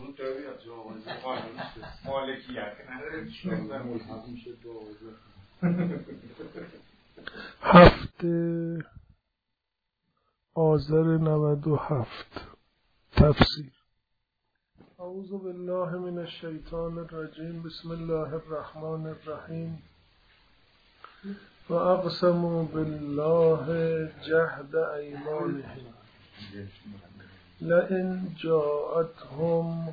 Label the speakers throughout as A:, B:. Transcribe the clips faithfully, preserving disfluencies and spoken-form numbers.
A: وجود داره یا جواز قانونی مالکیت نداره چطور ملحق میشه جواز
B: هفته آذر نود و هفت. تفسیر. اعوذ بالله من الشیطان الرجیم. بسم الله الرحمن الرحیم. و اقسموا بالله جهد ایمانهم لئن جاءتهم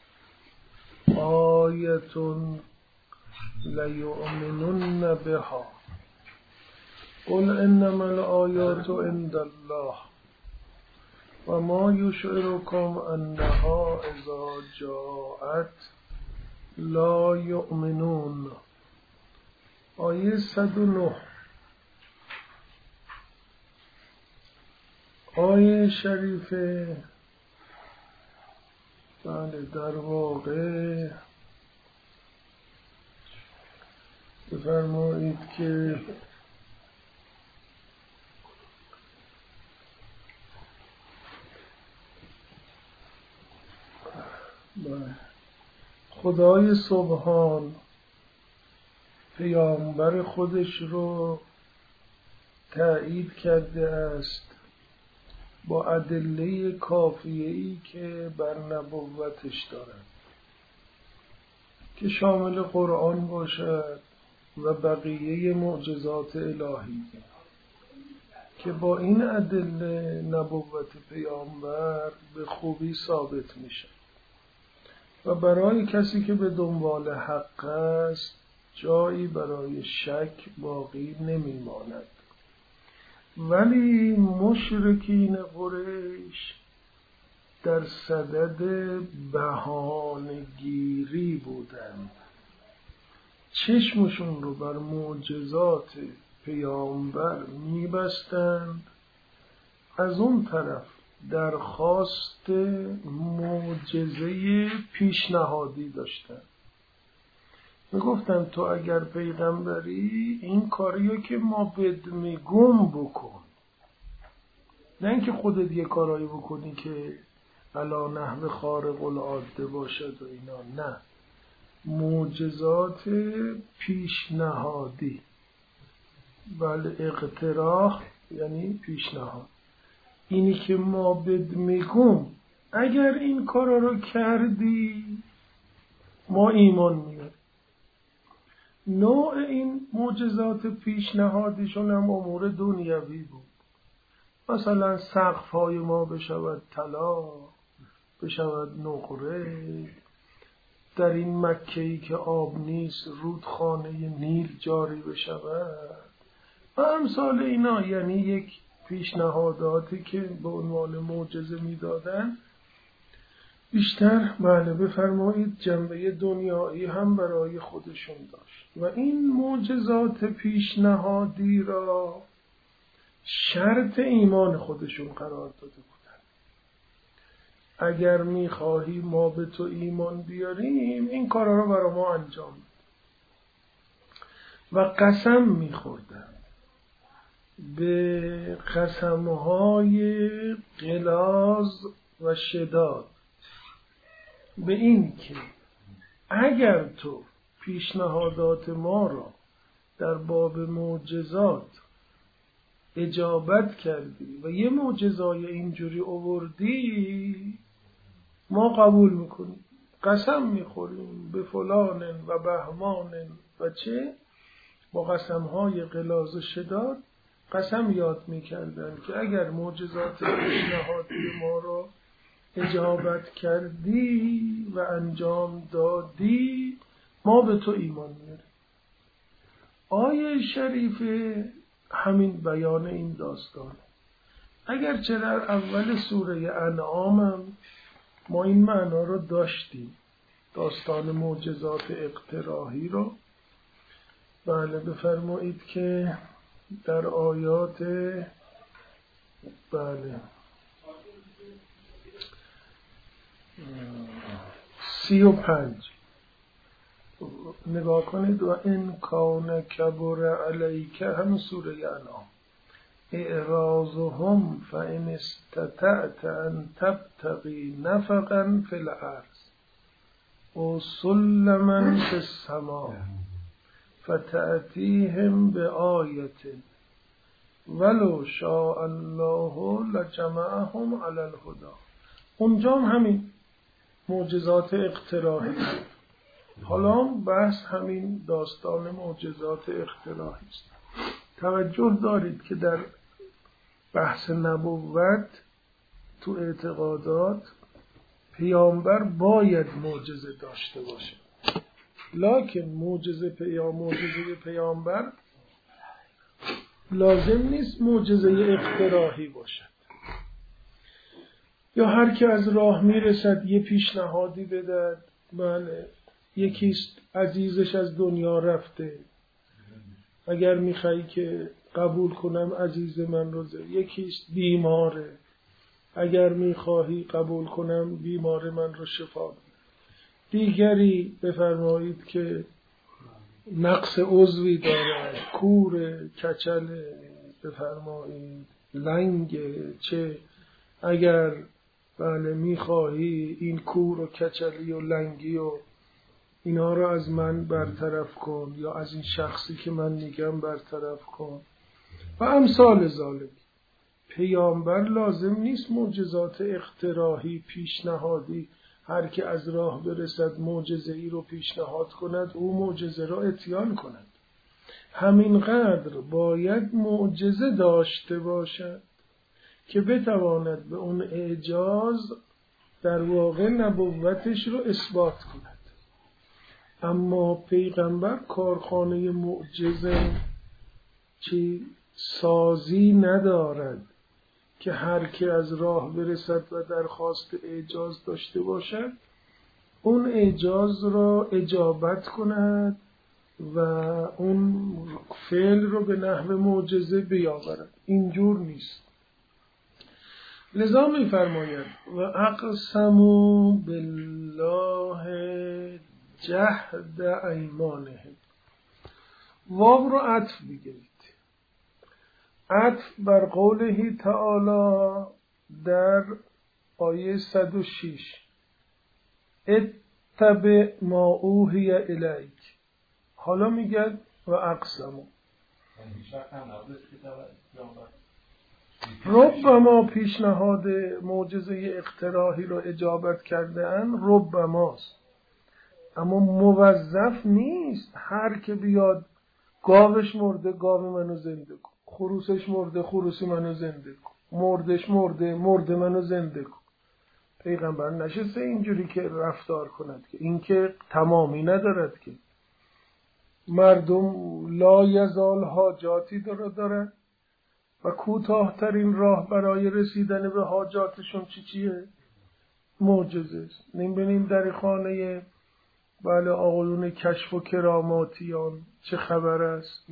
B: آیة لیؤمنن بها قل انما الآیات عند الله و ما یشعرکم انها اذا جاءت لا یؤمنون. آیه صد و نه. آیه شریفه بله در واقع بفرمایید که خدای سبحان پیامبر خودش رو تأیید کرده است با ادله کافیه‌ای که بر نبوتش دارد که شامل قرآن باشد و بقیه معجزات الهی که با این ادله نبوت پیامبر به خوبی ثابت میشه و برای کسی که به دنبال حق است جایی برای شک باقی نمیماند. ولی مشرکین قریش در صدد بهانه‌گیری بودند، چشمشون رو بر معجزات پیامبر میبستند، از اون طرف درخواست معجزه پیشنهادی داشتند. میگفتن تو اگر پیغمبری این کاریو که ما بد میگم بکن، نه اینکه خودت یه کارایی بکنی که علا نحو خارق العاده باشد و اینا، نه، معجزات پیشنهادی. بله، اقتراح یعنی پیشنهاد. اینی که ما بد میگم اگر این کارا رو کردی ما ایمان میاریم. نوع این معجزات پیشنهادیشون هم امور دنیوی بود. مثلا سقف‌های ما بشود طلا، بشود نقره، در این مکه‌ای که آب نیست رودخانه نیل جاری بشود و امثال اینا. یعنی یک پیشنهاداتی که به عنوان معجزه میدادن بیشتر بله بفرمایید جنبه دنیایی هم برای خودشون داشت و این معجزات پیشنهادی را شرط ایمان خودشون قرار داده بودن. اگر میخواهی ما به تو ایمان بیاریم این کارا رو برای ما انجام بده. و قسم میخوردن به قسمهای غلاظ و شداد به این که اگر تو پیشنهادات ما را در باب معجزات اجابت کردی و یه معجزای اینجوری آوردی ما قبول میکنیم، قسم میخوریم به فلان و بهمان و چه، با قسمهای غلاظ و شداد قسم یاد میکردن که اگر معجزات پیشنهادی ما را اجابت کردی و انجام دادی ما به تو ایمان میاریم. آیه شریفه همین بیان این داستان. اگرچه در اول سوره انعام ما این معنا رو داشتیم، داستان معجزات اقتراحی رو. بله بفرمایید که در آیات بله سی و پنج نگاه کنید. و این کان کبر علیک، هم سوره انعام، اعراضهم فان استطعت ان تبتغی نفقا فی الارض او سلما فی السماء فتأتیهم بآیة ولو شاء الله لجمعهم علی الهدی. اونجا هم همین معجزات اقتراحی. حالا بحث همین داستان معجزات اقتراحی است. توجه دارید که در بحث نبوت تو اعتقادات پیامبر باید معجزه داشته باشه، لکن معجزه پیام معجزه پیامبر لازم نیست معجزه اقتراحی باشد. یا هر که از راه میرسد یه پیشنهادی بدهد، بله یکیست عزیزش از دنیا رفته، اگر میخوایی که قبول کنم عزیز من رو زه. یکیست بیماره، اگر میخواهی قبول کنم بیمار من رو شفا بده. دیگری بفرمایید که نقص عضوی دارد، کور، کچل، بفرمایید لنگ، چه اگر بله میخواهی این کور و کچلی و لنگی و اینا رو از من برطرف کن، یا از این شخصی که من میگم برطرف کن و امثال ذالک. پیامبر لازم نیست معجزات اقتراحی پیشنهادی، هر که از راه برسد معجزه ای رو پیشنهاد کند او معجزه را اتیان کند. همینقدر باید معجزه داشته باشد که بتواند به اون اعجاز در واقع نبوتش رو اثبات کند. اما پیغمبر کارخانه معجزه چی سازی ندارد که هر که از راه برسد و درخواست اعجاز داشته باشد اون اعجاز را اجابت کند و اون فعل رو به نحو معجزه بیاورد. اینجور نیست. لذا می فرماید و اقسموا بالله جهد ایمانهم. واو رو عطف بگیرید، عطف بر قوله تعالی در آیه صد و شش اتبع ما اوحی الیک. حالا میگه و اقسموا. ربما پیشنهاد معجزه اقتراحی رو اجابت کرده ان ربماست، اما موظف نیست هر که بیاد گاوش مرده گاو منو زنده کن، خروسش مرده خروس منو زنده کن، مردش مرده مرد منو زنده کن. پیغمبر نشسته اینجوری که رفتار کند که این که تمامی ندارد که مردم لا یزال حاجاتی داره دارن و کوتاه‌ترین راه برای رسیدن به حاجاتشون چی چیه؟ معجزه است. نمی‌بینیم در خانه بله آقایون کشف و کراماتیان چه خبر است؟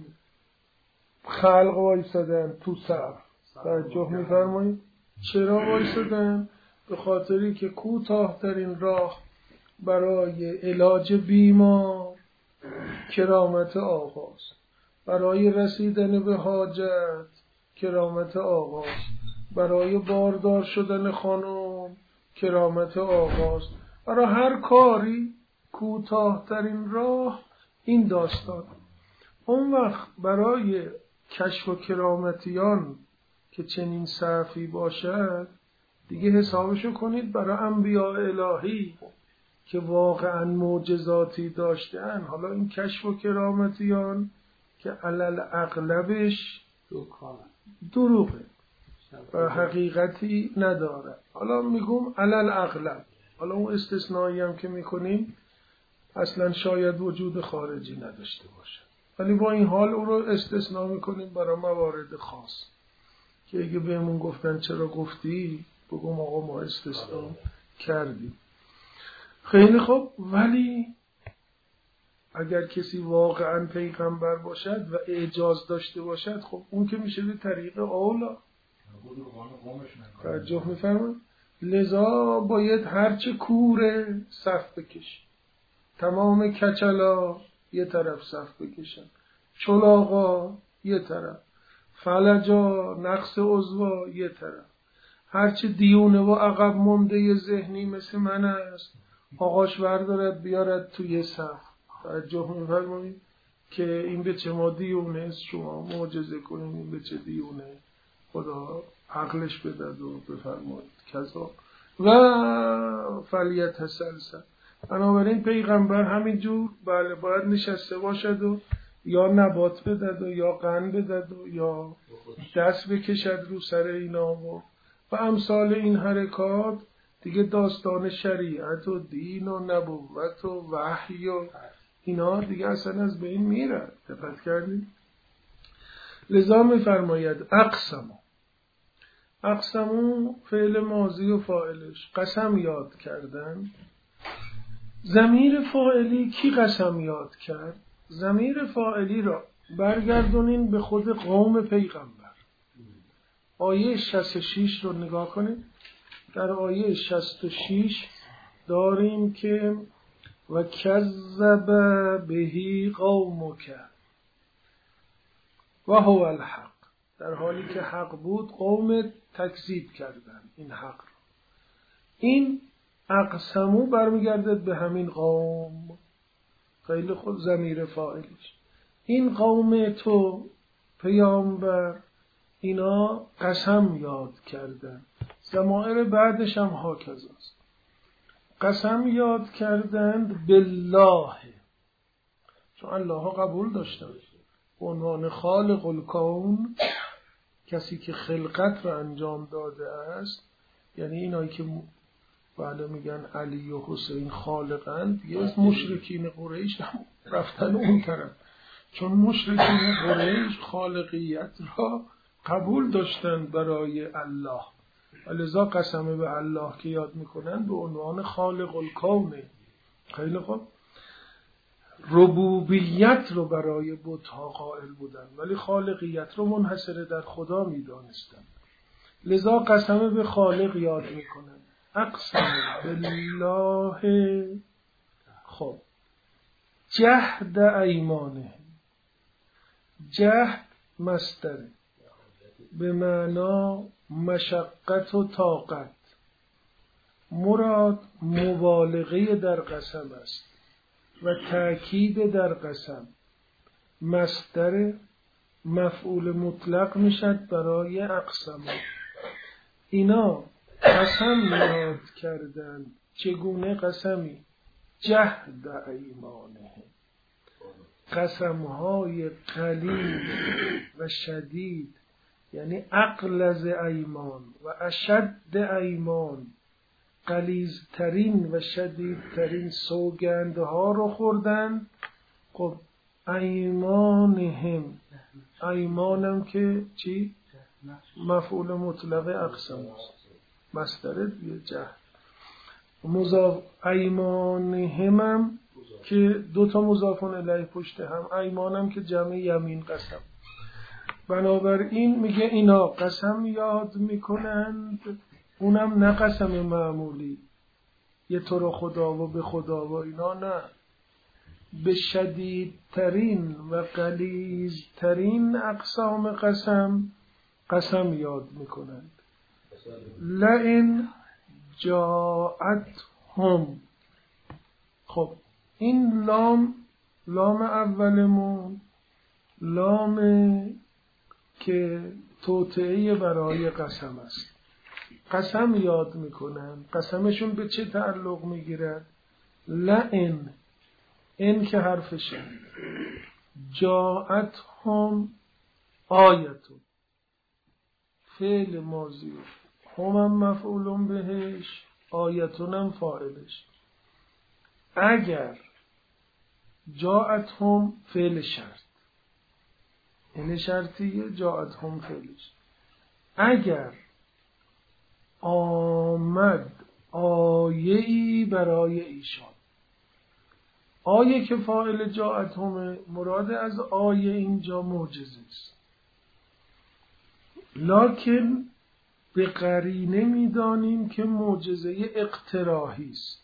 B: خلق وایسادن تو صف. توجه می‌فرمایید؟ چرا وایسادن؟ به خاطری که کوتاه‌ترین راه برای علاج بیمار کرامت آقاست، برای رسیدن به حاجت کرامت آقاست، برای باردار شدن خانم کرامت آقاست، برای هر کاری کوتاه‌ترین راه این داستان. اون وقت برای کشف و کرامتیان که چنین صفی باشد دیگه حسابشو کنید برای انبیاء الهی که واقعا معجزاتی داشتن. حالا این کشف و کرامتیان که علل اغلبش دروغه و حقیقتی نداره. حالا میگم علل اغلب، حالا اون استثنایی هم که میکنیم اصلا شاید وجود خارجی نداشته باشه، ولی با این حال اون رو استثناء میکنیم برای موارد خاص که اگه بهمون گفتن چرا گفتی بگم آقا ما استثناء کردیم. خیلی خوب، ولی اگر کسی واقعا پیغمبر باشد و اعجاز داشته باشد خب اون که میشه به طریق اولا. توجه میفرمایید؟ لذا باید هرچه کوره صف بکش، تمام کچلا یه طرف صف بکشن، چلاغا یه طرف، فلجا نقص عضوا یه طرف، هرچه دیونه و عقب مونده ذهنی مثل من است آقاش بردارد بیارد توی صف. توجه می‌فرمایید که این به چه ما دیونه است، شما معجزه کنید، این به چه دیونه، خدا عقلش بدد و بفرمایید کذا و فعلیت سلسل. بنابراین پیغمبر همینجور بله باید نشسته باشد و یا نبات بدد و یا قند بدد و یا دست بکشد رو سر اینا و و امثال این حرکات دیگه داستان شریعت و دین و نبوت و وحی و اینا دیگه اصلا از بین میره. دقت کردید؟ لذا میفرماید اقسمو اقسمو فعل ماضی و فاعلش قسم یاد کردن. ضمیر فاعلی کی قسم یاد کرد؟ ضمیر فاعلی را برگردونین به خود قوم پیغمبر. آیه شصت و شش رو نگاه کنید. در آیه شصت و شش داریم که و کذب بهی قومک و هو الحق، در حالی که حق بود قوم تکذیب کردن این حق رو. این اقسمو برمیگردد به همین قوم. خیلی خود ضمیر فاعلیش این قوم تو پیامبر اینا قسم یاد کردن. ضمائر بعدش هم هاکذاست. قسم یاد کردند بالله، چون الله قبول داشتن به عنوان خالق الکون، کسی که خلقت رو انجام داده است. یعنی اینایی که بله میگن علی و حسین خالقند، یه مشرکین قریش هم رفتن اون طرف، چون مشرکین قریش خالقیت را قبول داشتن برای الله، لذا قسم به الله که یاد میکنن به عنوان خالق الکون. خیلی خوب، ربوبیت رو برای بت‌ها قائل بودن ولی خالقیت رو منحصر در خدا میدانستن، لذا قسم به خالق یاد میکنن. اقسم بالله. خب جهد ایمانه، جهد مصدر به معنا مشقت و طاقت، مراد مبالغه در قسم است و تأکید در قسم. مصدر مفعول مطلق میشد برای اقسم. اینا قسم یاد کردن. چگونه قسمی؟ جهد ایمانه، قسمهای قلیل و شدید، یعنی اغلظ ایمان و اشد ایمان، غلیظترین و شدیدترین سوگندها رو خوردن. خب ایمانهم، ایمانم که چی؟ مفعول مطلق اقسام است، مصدر دیگه جهد. مضاف ایمانهم هم که دو تا مضاف الیه پشت هم، ایمانم که جمع یمین قسم. بنابراین میگه اینا قسم یاد میکنند، اونم نه قسم معمولی یه تو رو خدا و به خدا و اینا، نه، به شدیدترین و غلیظترین اقسام قسم قسم یاد میکنند. لئن جاءتهم. خب این لام، لام اولمون لام که توطئه برای قسم است. قسم یاد میکنن. قسمشون به چه تعلق میگیرد؟ لئن، این که حرفشه، جاءت هم آیتون، فعل ماضی، هم هم مفعولون بهش، آیتون هم فاعلش. اگر جاءت هم فعل شرط، این شرطیه، جاءت هم فعلش. اگر آمد آیه‌ای برای ایشان، آیه که فاعل جاءت هم، مراد از آیه اینجا معجزه است، لکن به قرینه میدانیم که معجزه اقتراحی است.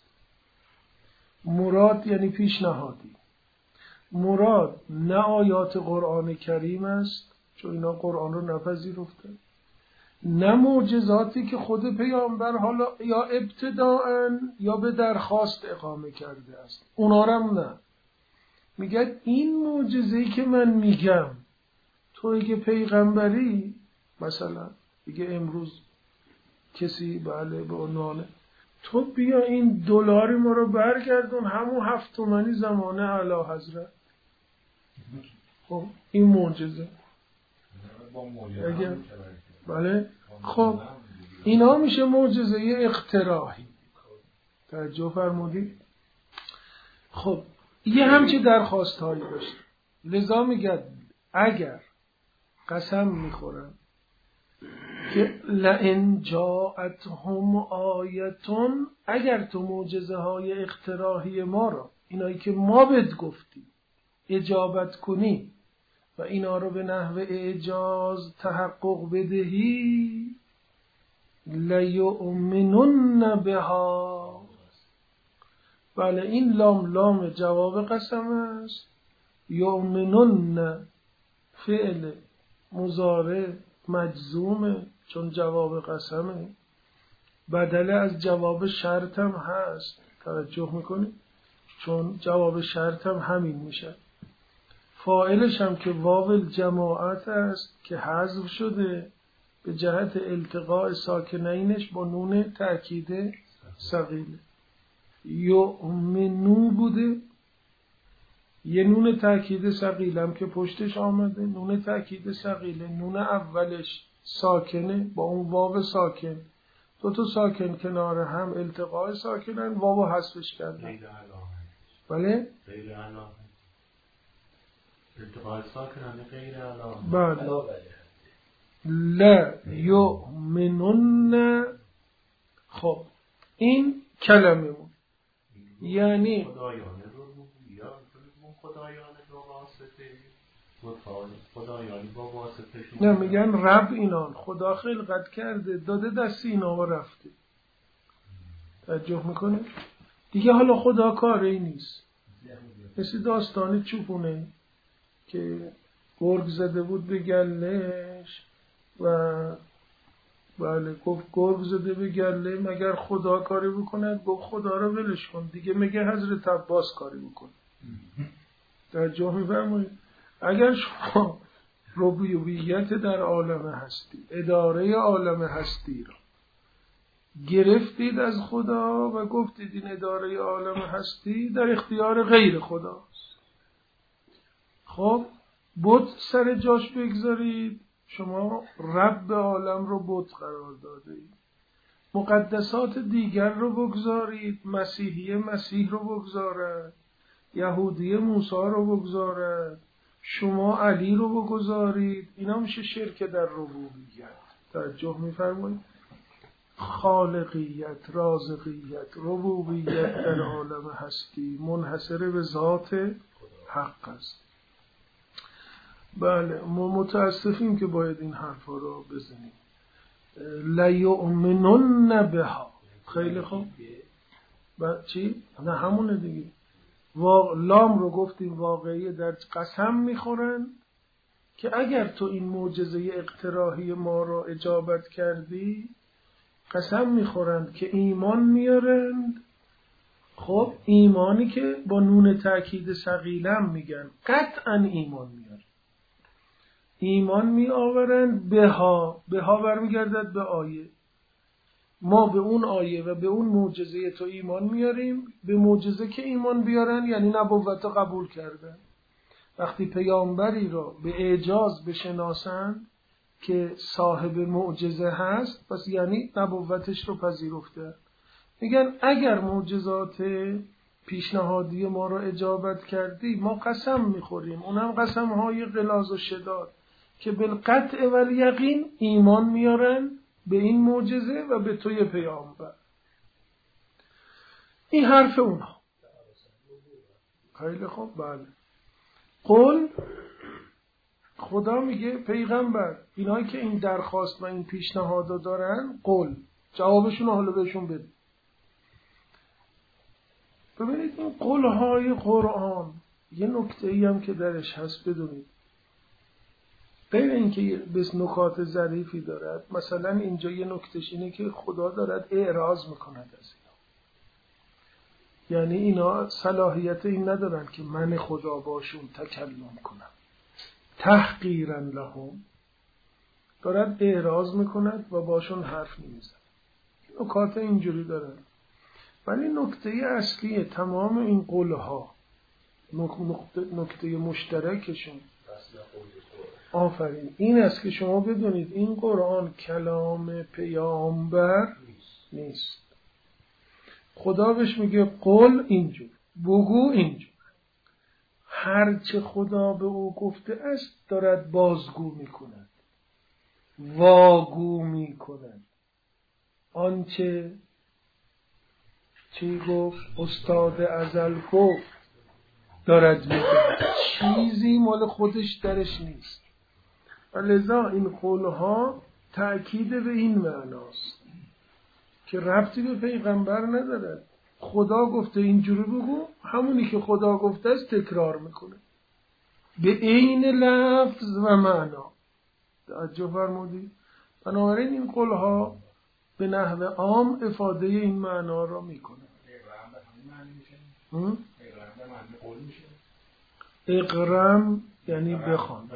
B: مراد یعنی پیشنهادی. مراد نه آیات قرآن کریم است، چون اینا قرآن رو نپذیرفتن، نه معجزاتی که خود پیامبر حالا یا ابتداءً یا به درخواست اقامه کرده است، اونا هم نه. میگه این معجزه‌ای که من میگم، توی که پیغمبری مثلا میگه امروز کسی بله به عنوان تو بیا این دلاری ما رو برگردون همون هفت تومنی زمانه اعلی حضرت. خب این معجزه اگه بله خب اینا میشه معجزه اقتراحی. توجه فرمودید؟ خب یه همچه درخواست هایی داشت. لذا میگه اگر قسم میخورم که لئن جاءتهم آیتون، اگر تو معجزه های اقتراحی ما را، اینایی که ما بهت گفتیم، اجابت کنی و اینا رو به نحو اعجاز تحقق بدهی، لیؤمنن بها. بله این لام لام جواب قسم است. یؤمنن فعل مضارع مجزومه چون جواب قسمه، بدل از جواب شرط هم هست. توجه میکنی؟ چون جواب شرط هم همین میشه. فاعلش هم که واو الجماعت است که حذف شده به جهت التقاء ساکنینش با نون تأکید ثقیله. یؤمنو بوده، یه نون تأکید ثقیله هم که پشتش آمده. نون تأکید ثقیله نون اولش ساکنه با اون واو ساکن، دو تا ساکن کنار هم التقاء ساکنن، واو حذفش کردن. بله
C: غیر علاوه التقاء ساکنن غیر علاوه.
B: بله لا یؤمنون. خب این کلمه مون یعنی
C: خدایان ربوبیت، خدایان دو واسطه، خدایانی با واسطه.
B: نه میگن رب اینان، خدا خلقت کرده داده دست اینا و رفته. توجه میکنه دیگه. حالا خدا کاری نیست، مثل داستان چوپونه که گرگ زده بود به گلهش و بله گفت گرگ زده به گله مگر خدا کاری بکنه؟ گفت خدا رو ولش کن دیگه، میگه حضرت عباس کاری بکن. توجه میفرمایید؟ اگر شما ربوبیت در عالم هستی، اداره عالم هستی را گرفتید از خدا و گفتید این اداره عالم هستی در اختیار غیر خداست، خب بت سر جاش بگذارید، شما رب عالم رو بت قرار داده اید. مقدسات دیگر رو بگذارید، مسیحی مسیح رو بگذارد، یهودی موسی رو بگذارد، شما علی رو بگذارید. اینا میشه شرک در ربوبیت. توجه میفرمایید؟ خالقیت، رازقیت، ربوبیت در عالم هستی منحصر به ذات حق است. بله ما متاسفیم که باید این حرفا رو بزنیم. لیؤمنن بها. خیلی خوب. با چی؟ نه همونه دیگه. وا... لام رو گفتیم واقعی در قسم میخورن که اگر تو این معجزه اقتراحی ما رو اجابت کردی، قسم میخورند که ایمان میارند. خب ایمانی که با نون تأکید ثقیلم میگن قطعا ایمان میارند. ایمان می آورند بها. بها برمیگردد به آیه. ما به اون آیه و به اون معجزه تو ایمان میاریم. به معجزه که ایمان بیارن یعنی نبوت قبول کردن. وقتی پیامبری را به اعجاز بشناسند که صاحب معجزه هست، پس یعنی نبوتش رو پذیرفته. میگن اگر معجزات پیشنهادی ما رو اجابت کردی، ما قسم میخوریم، اونم قسم های غلاظ و شداد که بالقطع و الیقین ایمان میارن به این معجزه و به توی پیامبر. این حرف اونها. خیلی خوب. بله قول خدا میگه پیغمبر اینایی که این درخواست و این پیشنهاد دارن، قول جوابشون حالا بهشون بده. ببینید این قولهای قرآن یه نکته ای هم که درش هست بدونید. غیر اینکه بس نکات ظریفی دارد، مثلا اینجا یه نکتهش اینه که خدا دارد اعراض میکند از اینا، یعنی اینا صلاحیت این ندارن که من خدا باشون تکلم کنم. تحقیرا لهم دارد اعراض میکند و باشون حرف نمیزن. نکات اینجوری دارن. ولی نکته اصلی تمام این قولها، نکته, نکته مشترکشون آفرین این است که شما بدونید این قرآن کلام پیامبر نیست. خدا بهش میگه قول اینجور، بگو اینجور. هرچه خدا به او گفته است دارد بازگو میکند، واگو میکند. آنچه چی گفت استاد ازل گفت دارد میگه، چیزی مال خودش درش نیست. و لذا این قولها تأکید به این معناست که ربطی به پیغمبر ندارد. خدا گفته اینجوری بگو، همونی که خدا گفته است تکرار میکنه به عین لفظ و معنا. توجه فرمودید؟ بنابراین این قولها به نحو عام افاده این معنا را میکنه. اقرم یعنی بخوان.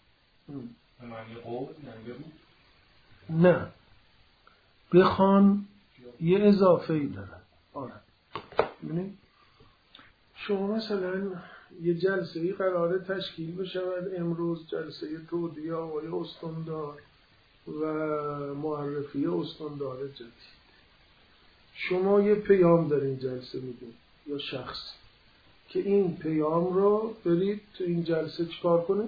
B: نه، بخوان یه اضافه ای داره. آره ببینید شما مثلا یه جلسه ای قراره تشکیل بشود امروز، جلسه تودیع آقای استاندار و معرفی استاندار جدید. شما یه پیام در این جلسه میدید یا شخص که این پیام رو برید تو این جلسه چکار کنه؟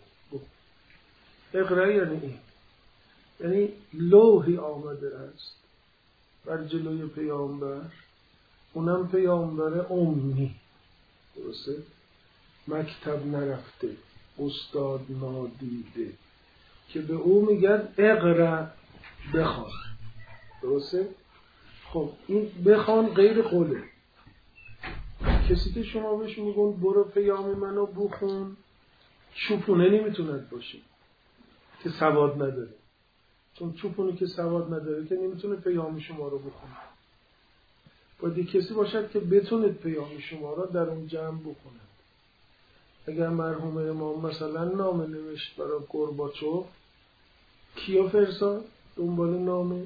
B: اقرا یعنی این، یعنی لوحی آمده است بر جلوی پیامبر، اونم پیامبر امی، درسته؟ مکتب نرفته، استاد نادیده، که به او میگن اقرا، بخوان، درسته؟ خب این بخوان غیر قوله. کسی که شما بهش میگون برو پیام منو بخون، چوپونه نمیتوند باشه که سواد نداره، چون چوپونی که سواد نداره که نمیتونه پیام شما رو بخونه. باید کسی باشد که بتونه پیام شما رو در اون جمع بخونه. اگر مرحوم امام مثلا نامه نوشت برای گورباچوف، کیا فرستاد دنبال نامه؟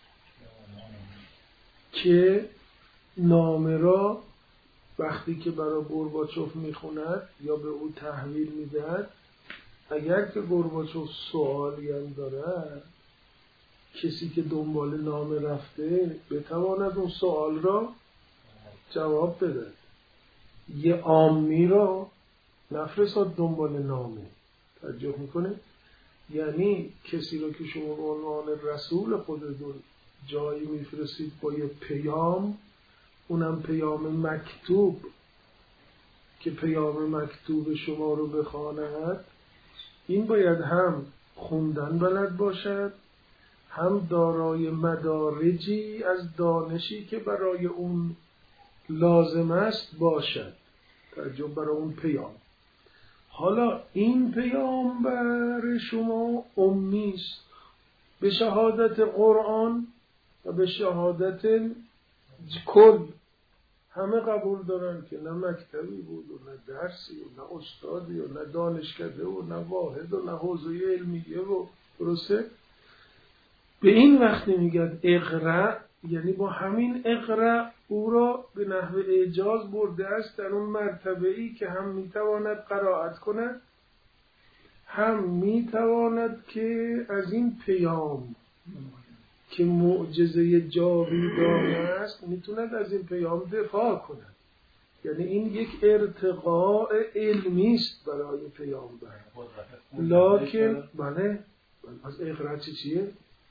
B: که نامه را وقتی که برای گورباچوف میخوند یا به او تحویل میدهد، اگر که گورباچوف سوالی هم دارد، کسی که دنبال نامه رفته بتواند اون سوال را جواب بده. یه عامی را نفرستاد دنبال نامه. توجه میکنه؟ یعنی کسی را که شما به عنوان رسول خودتون جایی میفرستید با یه پیام، اونم پیام مکتوب، که پیام مکتوب شما رو بخواند، این باید هم خوندن بلد باشد، هم دارای مدارجی از دانشی که برای اون لازم است باشد. توجه، برای اون پیام. حالا این پیام بر شما امی است، به شهادت قرآن و به شهادت کل همه قبول دارن که نه مکتبی بود و نه درسی و نه استادی و نه دانشکده و نه واحد و نه حوزه علمیه و درسته. به این وقت میگن اقرا، یعنی با همین اقرا او را به نحو اعجاز برده است در اون مرتبه ای که هم میتواند قرائت کند، هم میتواند که از این پیام که معجزه جاویدانه است میتوند از این پیام دفاع کند. یعنی این یک ارتقاء علمی است برای پیامبر. لکن بله، از اقرا چی چیه؟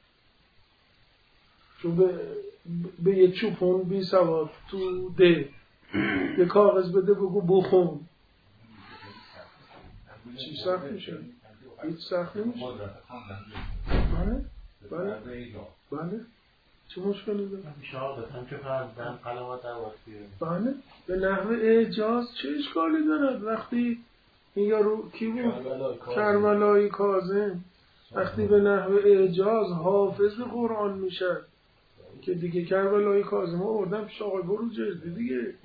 B: چون به, به یه چوپون بی سواد تو ده یه کاغذ بده بگو بخون، چی سخت میشه؟ هیچ سخت نمیشه. بله بله بله چه مشکلی داره؟
C: شهادتم که فرزدن قلمات عوض بیاره.
B: بله به نحو اعجاز چه اشکالی دارد؟ وقتی این یارو کی بود؟ کربلایی کاظم. وقتی به نحو اعجاز حافظ قرآن میشه که دیگه کربلایی کاظم ها آوردن پیش آقای بروجردی دیگه.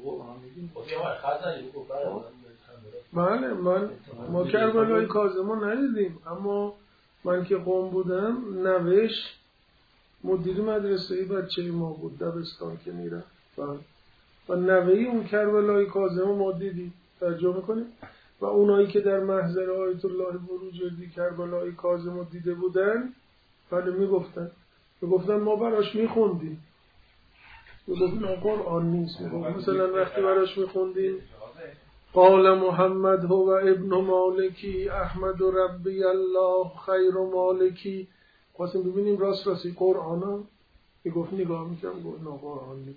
B: بله من ما کربلایی کاظم ها ندیدیم، اما من که قم بودم نوش مدیر مدرسه بچه ما بود دبستان که میره و نوهی اون کربلایی کاظم ها ما دیدیم. ترجمه میکنیم و اونایی که در محضر آیت الله بروجردی کربلایی کاظم رو دیده بودن ولی میگفتن میگفتن ما براش میخوندیم، میگفتن قرآن نیست. میگفتن مثلا وقتی براش میخوندیم قال محمد هو ابن مالکی احمد ربی الله خیر مالکی، خواستیم ببینیم راست راستی قرآن ها میگفت نگاه میکنم گفت نه قرآن نیست،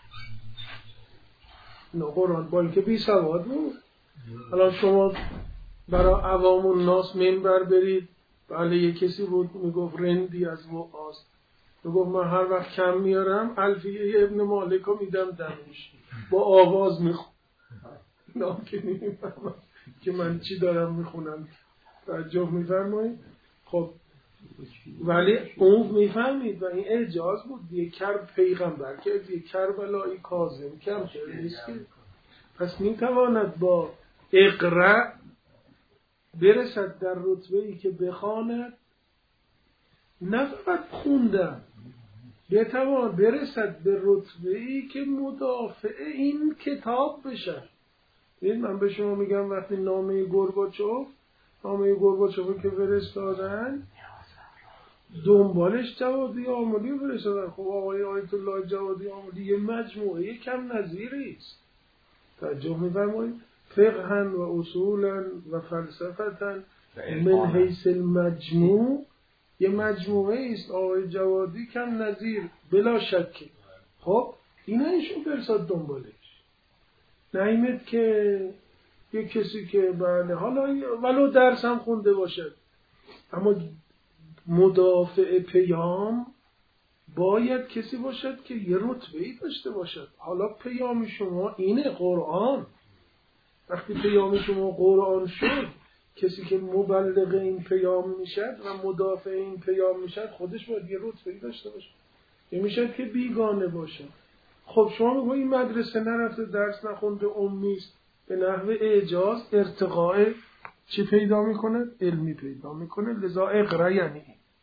B: نه قرآن با اینکه بی سواد بود. الان شما برای عوام الناس منبر برید، بله یک کسی بود میگفت رندی از وعاست، میگفت من هر وقت کم میارم الفیه ابن مالک رو میدم دمش با آواز میخونم نام که نمیفهمم که من چی دارم میخونم. توجه میفرمایید؟ خب ولی اون میفهمید و این اعجاز بود. یک کرب پیغمبر که یک کربلایی کاظم کم شد نیست که پس میتواند با اقرأ برسد در رتبه ای که بخواند، نه فقط خوندن، بتواند برسد به رتبه ای که مدافع این کتاب بشه. این من به شما میگم وقتی نامه گورباچوف نامه گورباچوف که فرستادن دنبالش جوادی آملی فرستادن. خب آقای آیت الله جوادی آملی یه مجموعه کم نظیری است. توجه می‌فرمایید؟ فقها و اصولا و فلسفتا من حیث المجموع یه مجموعه است. آقای جوادی کم نظیر بلا شک. خب اینا ایشون فرستاد دنبالش. نایمت که یک کسی که بله حالا ولو درس هم خونده باشد اما مدافع پیام باید کسی باشد که یه رتبه‌ای داشته باشد. حالا پیام شما اینه قرآن. وقتی پیام شما قرآن شد کسی که مبلغ این پیام میشد و مدافع این پیام میشد خودش باید یه رتبه‌ای داشته باشه، یه میشد که بیگانه باشه. خب شما میگو این مدرسه نرفته درس نخونده امیست، به نحو اعجاز ارتقاء چی پیدا میکنه؟ علمی پیدا میکنه. لذا اقرا یعنی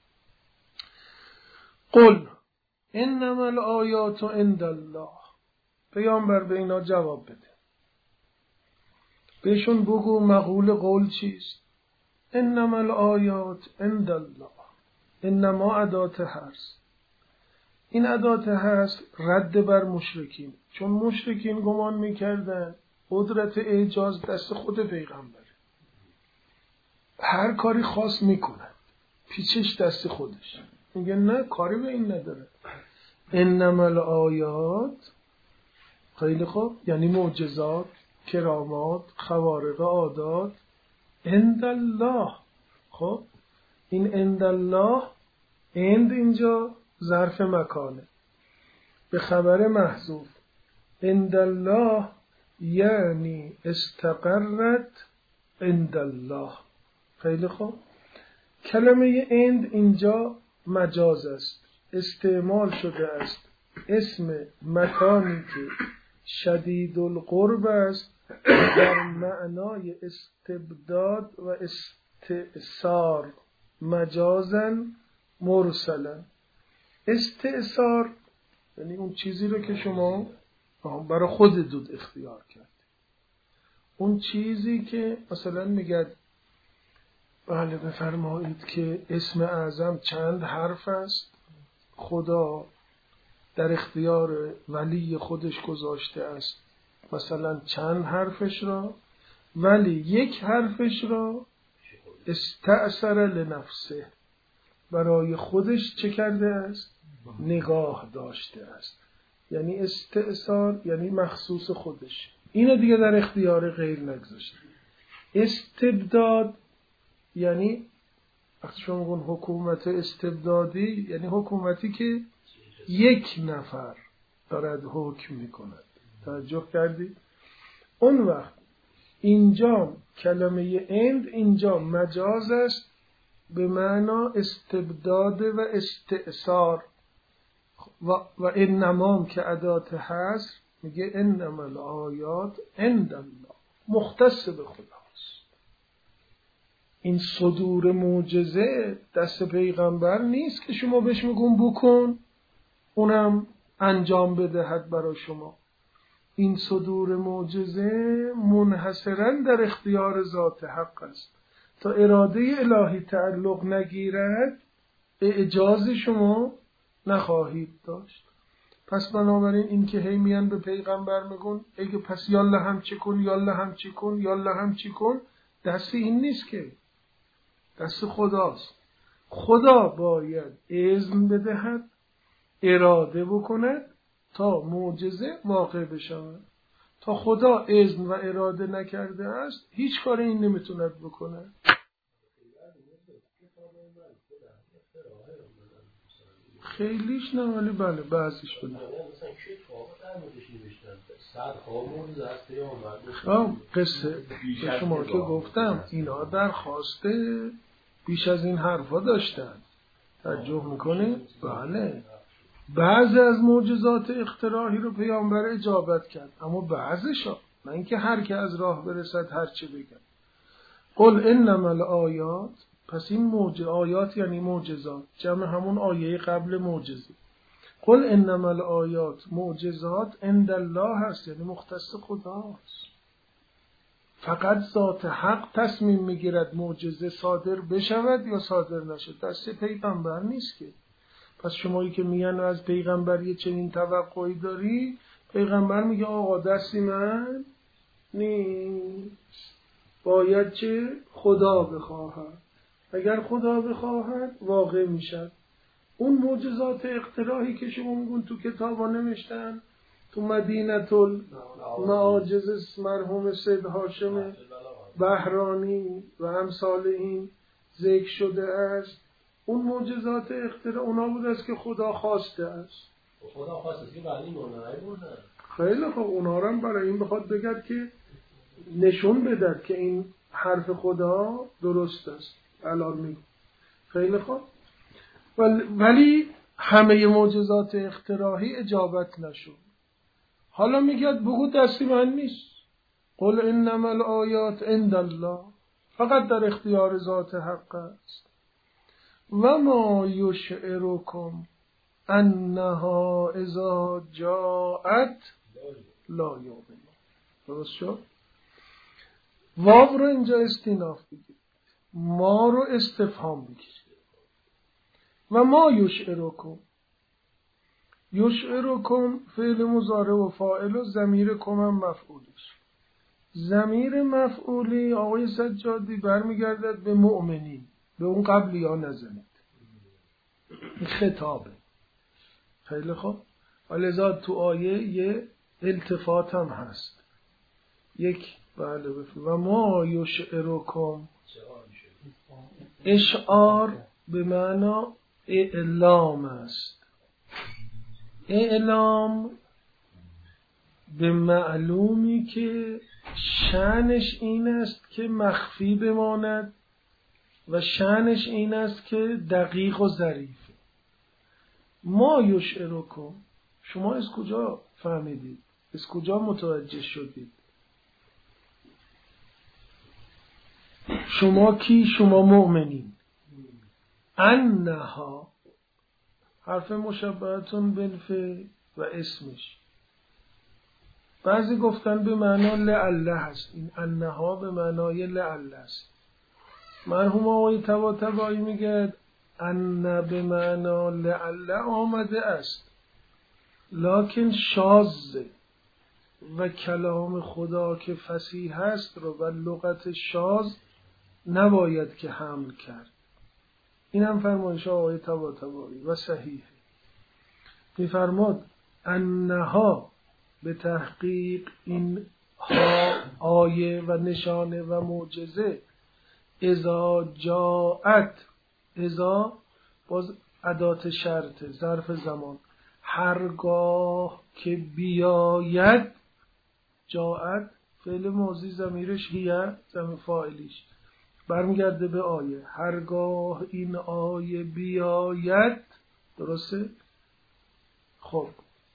B: قل انما الآیات عند الله. پیامبر به اینا جواب بده، بهشون بگو مقول قول چیست. انما الآیات عند الله، انما ادات هست. این ادات هست رد بر مشرکین، چون مشرکین گمان میکردن قدرت اعجاز دست خود پیغمبر، هر کاری خاص میکنن پیچش دست خودش. میگه نه کاری به این نداره. انما الآیات خیلی خوب یعنی معجزات، کرامات، خوارق عادات عند الله. خب این عند الله، عند اینجا ظرف مکانه به خبر محذوف. عند الله یعنی استقرت عند الله. خیلی خوب کلمه عند اینجا مجاز است، استعمال شده است اسم مکانی که شدید القرب است در معنای استبداد و استئثار مجازن مرسلا. استئثار یعنی اون چیزی رو که شما برای خودت اختیار کرد، اون چیزی که مثلا میگه بله بفرمایید که اسم اعظم چند حرف است، خدا در اختیار ولی خودش گذاشته است مثلا چند حرفش را، ولی یک حرفش را استأثر لنفسه برای خودش چه کرده است؟ نگاه داشته است. یعنی استئثار یعنی مخصوص خودش، اینو دیگه در اختیار غیر نگذاشته. استبداد یعنی وقتی شما میگن حکومت استبدادی یعنی حکومتی که یک نفر دارد حکم میکند. توجه کردید؟ اون وقت اینجا کلمه اند اینجا مجاز است به معنا استبداد و استئثار و, و انما که ادات هست میگه انما الآیات عند الله، مختص به خداست. این صدور معجزه دست پیغمبر نیست که شما بهش میگون بکن اونم انجام بدهد برای شما. این صدور معجزه منحصراً در اختیار ذات حق است. تا اراده الهی تعلق نگیرد اعجاز شما نخواهید داشت. پس بنابراین این که هی میان به پیغمبر میگن اگه پس یالا هم چی کن یالا هم چی کن یالا هم چی کن، دست این نیست که، دست خداست. خدا باید اذن بدهد، اراده بکند تا معجزه واقع بشود. تا خدا اذن و اراده نکرده است هیچ کاری این نمیتوند بکنه. خیلیش نه ولی بله بعضیش بده. خب قصه به شما که گفتم اینا درخواسته بیش از این حرفا داشتن. توجه میکنه؟ بله. بعضی از معجزات اختراعی رو پیامبر اجابت کرد، اما بعضیشا نه اینکه هر که از راه برسد هر چه بگن. قل انما الآیات، پس این معجزات، آیات یعنی معجزات، جمع همون آیه قبل معجزه. قل انما الآیات، معجزات عند الله هست، یعنی مختص خداست. فقط ذات حق تصمیم میگیرد معجزه صادر بشود یا صادر نشد، دست پیغمبر نیست که. پس شمایی که میگن از پیغمبر یه چنین توقعی داری، پیغمبر میگه آقا دستی من نیست، باید چه؟ خدا بخواهد. اگر خدا بخواهد واقع میشد. اون معجزات اختراعی که شما میگون تو کتابا نوشتن، تو مدینه المعاجز مرحوم سید هاشم بهرانی و امثال این ذکر شده است، اون معجزات اختراع اونا بود است که خدا خواسته است.
C: خدا خواسته که برای این اونایی بودن.
B: خیلی خوب، اونا رو هم برای این بخواد بگد که نشون بدد که این حرف خدا درست است. الان میگم خیلی خوب، ولی همه معجزات اختراعی اجابت نشد. حالا میگه بگو دستی من نیست. قل انما الآیات عند الله، فقط در اختیار ذات حق است. و ما یشعرکم انها اذا جاءت لا یؤمنون. درست شد؟ واو رو اینجا استیناف بگیر، ما رو استفهام بگیر. و ما یشعرکم، یشعرکم فعل مضارع و فاعل و ضمیر کم هم مفعولش. ضمیر مفعولی آقای سجادی برمیگردد به مؤمنین، به اون قبلی ها نزنید، خطابه. خیلی خوب، ولذا تو آیه یه التفات هم هست، یک بله بفرد و ما یشعرکم، اشعار به معنا اعلام است. اعلام به معلومی که شأنش این است که مخفی بماند و شأنش این است که دقیق و ظریفه. ما یشعرکم، شما از کجا فهمیدید؟ از کجا متوجه شدید؟ شما کی؟ شما مؤمنین. انها حرف مشبهتون بالفعل و اسمش، بعضی گفتن به معنا لعله هست. این انها به معنای لعله است. مرحوم آقای طباطبایی میگه ان به معنا لعله آمده است، لکن شاذ و کلام خدا که فصیح است رو و لغت شاذ نباید که حمل کرد. این هم فرمایش آقای طباطبایی و صحیحه. میفرماد انها به تحقیق این ها آیه و نشانه و معجزه، اذا جاءت، اذا باز ادات شرط ظرف زمان، هرگاه که بیاید، جاءت فعل ماضی ضمیرش هیه، ضمیر فاعلیش برمیگرده به آیه. هرگاه این آیه بیاید، درسته؟ خب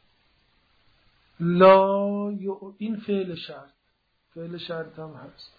B: لا ی... این فعل شرط، فعل شرط هم هست.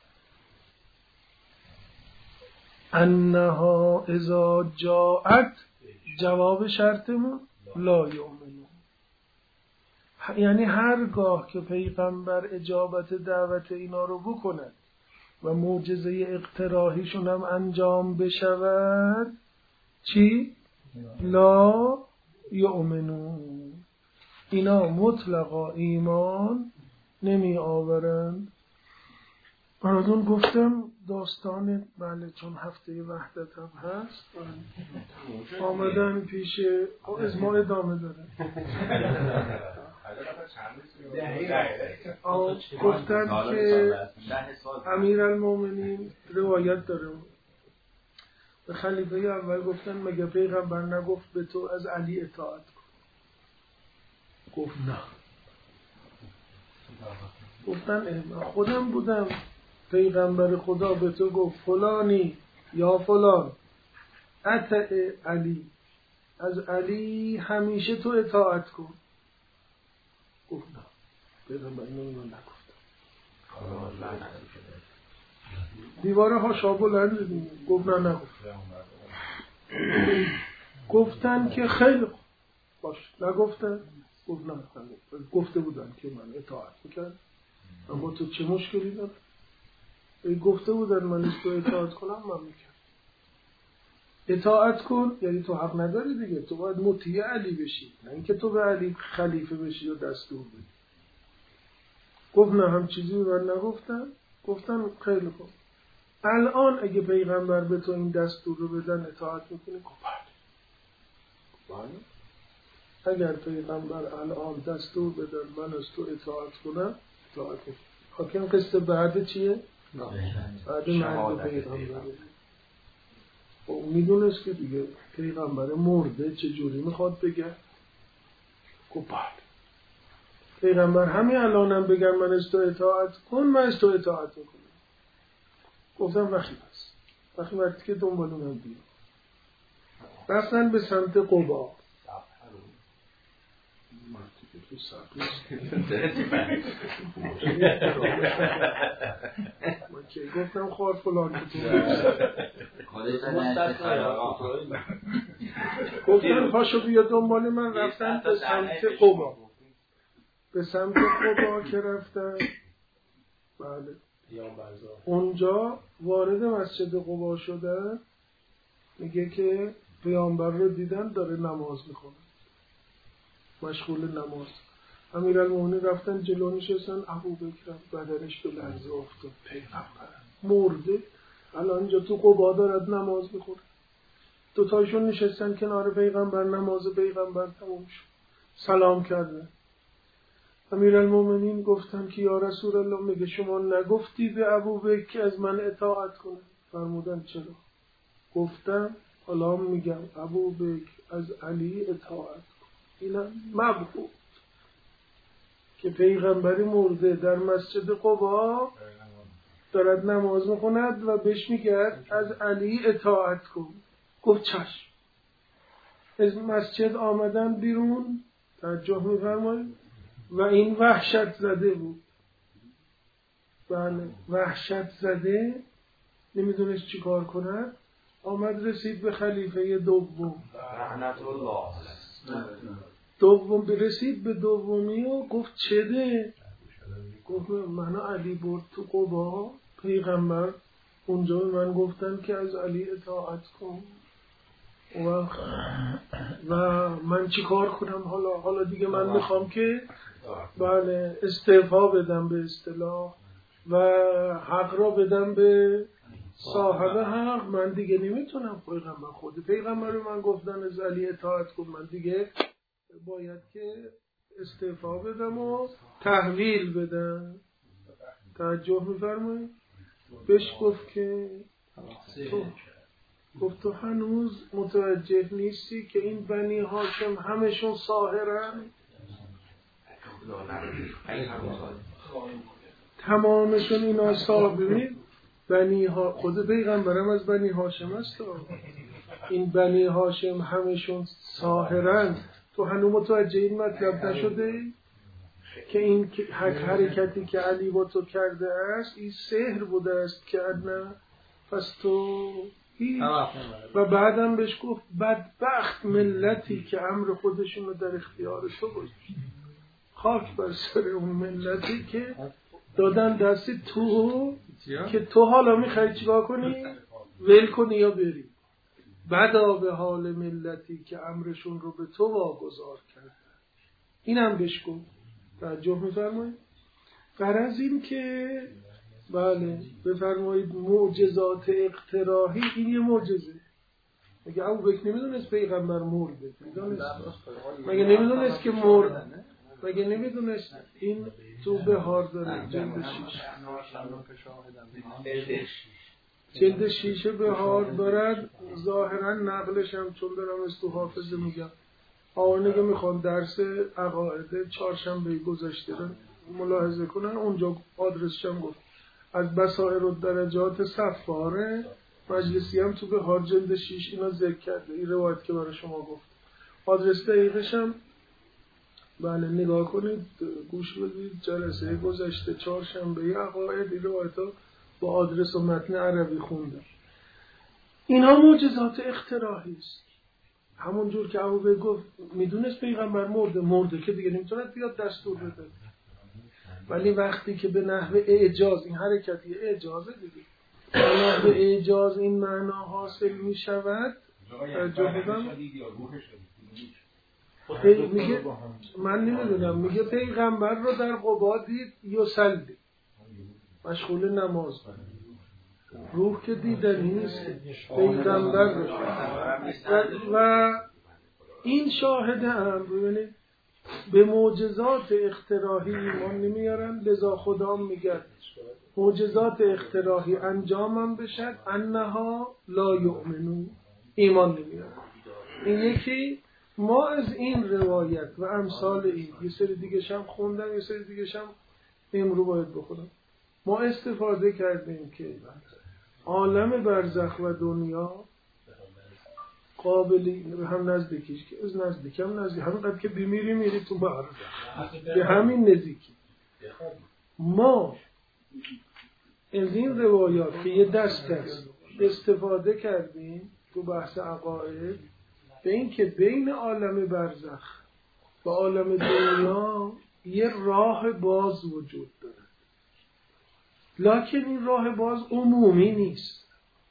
B: انها اذا جاءت، جواب شرطمون لا یؤمنون، یعنی هرگاه که پیغمبر اجابت دعوت اینا رو بکند و معجزه اقتراحیشون هم انجام بشود، چی؟ لا یؤمنون، اینا مطلقا ایمان نمی آورند. براتون گفتم داستان، بله چون هفته وحدت هم هست، آمدن پیش از ما ادامه داره. گفتن که امیرالمومنین روایت داره، به خلیفه اول گفتن مگه پیغمبر نگفت به تو از علی اطاعت کن؟ گفت نه. گفتن من خودم بودم، پیغمبر خدا به تو گفت فلانی یا فلان اطاع علی، از علی همیشه تو اطاعت کن. گفت نه، پیغمبر اینو من نگفتم. دیواره ها شابلند دیدیم. گفت نه نگفتم. گفتن که خیلی باش نگفتن. گفت نه نگفتن. گفته بودن که من اطاعت میکرد، اما تو چه مشکلی داره؟ ای گفته بودن من از تو اطاعت کنم، من میکرد. اطاعت کن یعنی تو حق نداری دیگه، تو باید مطیع علی بشی، نه اینکه تو به علی خلیفه بشی و دستور بدی. گفت نه هم چیزی من نگفتم. گفتن خیلی خوب، الان اگه پیغمبر به تو این دستور رو بدن اطاعت میکنی؟ گفت بله. اگر پیغمبر الان دستور بدن من از تو اطاعت کنم، اطاعت کنم. حاکم قصه بعد چیه؟ بعد مرد پیغمبر. خب میدونست که دیگه پیغمبر مرده چجوری میخواد بگه؟ گفت بله. پیغمبر همین الانم بگن من از تو اطاعت کن، من از تو اطاعت میکنم. گفتم وقتی بس وقتی وقتی که دنبال من بیام. رفتن به سمت قبا. تو من که گفتم خوار فلان که تو گفتم پاشو بیا دنبال من. رفتن به سمت قبا. به سمت قبا که رفتن، بله اونجا وارد مسجد قبا شدن، میگه که پیامبر رو دیدن داره نماز میخونه، مشغول نماز. امیرالمومنین رفتن جلو نشستن، ابوبکر بدنش به لرزه افتاد، پیغمبر مرده الان اینجا تو قبا دارد نماز میخوره. دوتایشون نشستن کنار پیغمبر، نماز پیغمبر تموم شد، سلام کردن. امیرالمومنین گفتن که یا رسول الله میگه شما نگفتی به ابوبکر که از من اطاعت کنه؟ فرمودن چرا؟ گفتم حالا میگم ابوبکر از علی اطاعت کن. اینا مبهوت که پیغمبری مرده در مسجد قبا دارد نماز میخوند و بهش میگه از علی اطاعت کن. گفت چشم. از مسجد آمدن بیرون، توجه میفرمایید، و این وحشت زده بود. بله وحشت زده، نمیدونست چی کار کنه. آمد رسید به خلیفه دوم رحمت الله. دوم برسید به دومی و گفت چه ده؟ گفت من علی برد تو قبا، پیغمبر اونجا به من گفتن که از علی اطاعت کن و و من چی کار کنم حالا؟ حالا دیگه من میخوام که بله استعفا بدم به اصطلاح و حق را بدم به صاحب حق. من دیگه نمیتونم، پیغمبر خود پیغمبر رو من گفتن از علی اطاعت کن، من دیگه باید که استعفا بدم و تحویل بدم. توجه میفرمایید؟ بهش گفت که تو گفت تو هنوز متوجه نیستی که این بنی هاشم همشون ساحرن؟ تمامشون اینا صاحب ببینید بنی ها خود پیغمبرم از بنی هاشم است. این بنی هاشم همشون ساحرن. تو هنوز متوجه این مطلب نشده که این حرکتی که علی با تو کرده است این سحر بوده است که نه پس تو و بعدم بهش گفت بدبخت ملتی که امر خودشون رو در اختیار تو گذاشت. خاک بر سر اون ملتی که دادن دست تو که تو حالا میخوای چیکار کنی؟ ول کنی یا بری. بدا به حال ملتی که امرشون رو به تو واگذار کردن. اینم بهش گفت. توجه می‌فرمایید؟ غرض این که بله بفرمایید معجزات اقتراحی این یه معجزه. مگه ابوبکر نمیدونست پیغمبر مرده؟ میدونست؟ مگه نمیدونست که مرد؟ مگه نمیدونست این تو بهار داره جلد شیش جلد شیش بهار دارد. ظاهرا نقلش هم چون دارم از تو حافظه میگم آقایونی که میخوان درس عقاید چهارشنبه گذشته رو ملاحظه کنن اونجا آدرسش هم گفت از بصائر و درجات صفاره مجلسی هم تو بهار جلد شیش اینا ذکر کرده. این روایت که برای شما گفت آدرس دقیقش هم بله نگاه کنید گوش بدید. جلسه گذشته چهارشنبه عقاید این روایت ها با آدرس و متن عربی خونده. اینا معجزات اختراحی است. همون جور که ابوبکر گفت میدونست پیغمبر مرده مرده که دیگه نمیتونه بیاد دستور بده. ولی وقتی که به نحو اعجاز این حرکتی اعجازه دیگه به نحو اعجاز این معنا حاصل میشود میگه من نمیدونم میگه پیغمبر رو در قبا دید یصلی مشغول نماز روح که دیدنی نیست پیغمبر رو و این شاهده هم ببینید به معجزات اختراحی ایمان نمیارن. لذا خدا میگه معجزات اختراحی انجامم بشد انها لا یؤمنون ایمان نمیارن. این یکی ما از این روایت و امثال این یه سری دیگه شم خوندم یه سری دیگه شم امرو باید بخونم. ما استفاده کردیم که عالم برزخ و دنیا قابلی هم نزدیکیش که از نزدیک هم نزدیک همینقدر که بمیری میری تو برزخ به همین نزدیکی. ما از این روایات که یه دست است استفاده کردیم تو بحث عقاید به این که بین عالم برزخ و عالم دنیا یه راه باز وجود داره. لکن این راه باز عمومی نیست،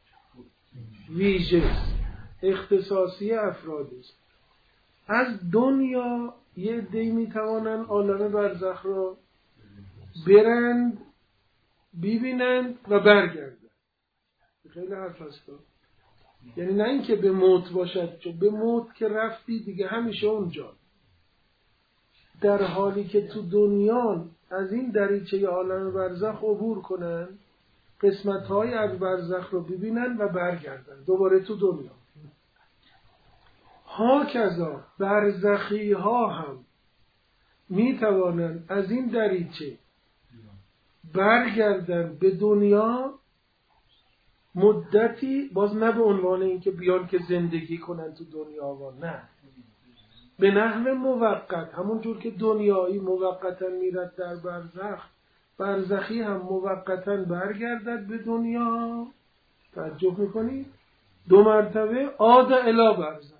B: ویژه اختصاصی افرادی است. از دنیا یه عده‌ای میتوانند عالم برزخ را برند ببینند و برگردند. خیلی حرف هست. یعنی نه اینکه به موت باشد، چون به موت که رفتی دیگه همیشه اونجا. در حالی که تو دنیا از این دریچه عالم برزخ عبور کنن، قسمت‌های از برزخ رو ببینن و برگردن دوباره تو دنیا. ها کذا برزخی ها هم می توانند از این دریچه برگردن به دنیا مدتی، باز نه به عنوان اینکه بیان که زندگی کنن تو دنیا و نه، به نحو موقت، همون جور که دنیایی موقتا میرد در برزخ، برزخی هم موقتا برگردد به دنیا. توجه میکنید؟ دو مرتبه عاد الی برزخ.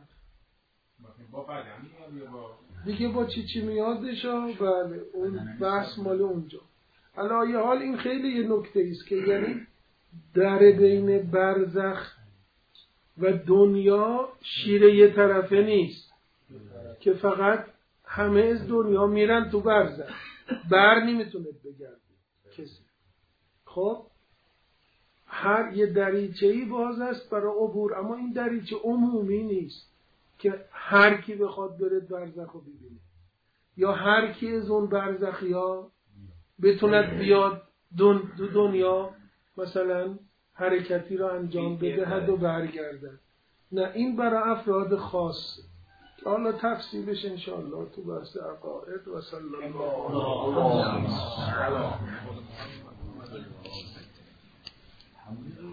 B: دیگه با چی چی میادش؟ بله اون بحث مال اونجا. علی حال این خیلی یه نکته است که یعنی در بین برزخ و دنیا شیره یه طرفه نیست که فقط همه از دنیا میرن تو برزخ، بر نمیتونه بگرده کسی. خب هر یه دریچه‌ای باز است برای عبور، اما این دریچه عمومی نیست که هر کی بخواد بره برزخ رو ببینه یا هر کی از اون برزخی ها بتوند بیاد دن دو دنیا مثلا حرکتی را انجام بدهد و برگردد. نه، این برای افراد خاص حالا تفصیلش انشاءالله تو بحث عقاید و صلی الله علیه و سلم.